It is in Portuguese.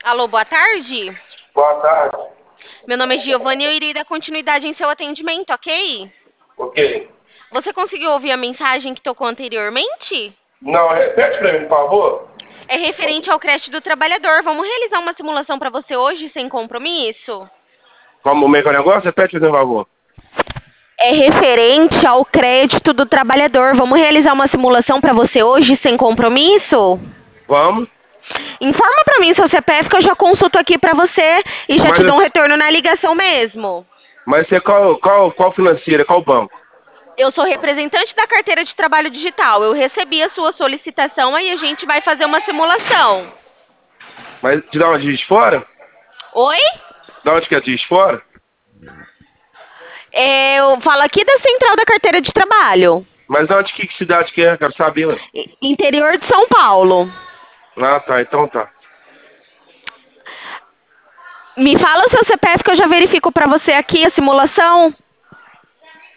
Alô, boa tarde. Boa tarde. Meu nome é Giovanni e eu irei dar continuidade em seu atendimento, ok? Ok. Você conseguiu ouvir a mensagem que tocou anteriormente? Não, repete pra mim, por favor. É referente ao crédito do trabalhador. Vamos realizar uma simulação para você hoje sem compromisso? Como é que é o negócio? Repete, por favor. É referente ao crédito do trabalhador. Vamos realizar uma simulação para você hoje sem compromisso? Vamos. Informa para mim seu CPF que eu já consulto aqui para você e já te dou um Mas, retorno na ligação mesmo. mas você qual financeira, qual banco? Eu sou representante da carteira de trabalho digital. Eu recebi a sua solicitação aí a gente vai fazer uma simulação. Mas te dá uma Juiz de Fora? Oi? Da onde que é Juiz de Fora? Eu falo aqui da central da carteira de trabalho. Mas da onde que cidade que é? Quero saber, ué. Interior de São Paulo. Ah, tá, então tá. Me fala o seu CPF que eu já verifico pra você aqui a simulação.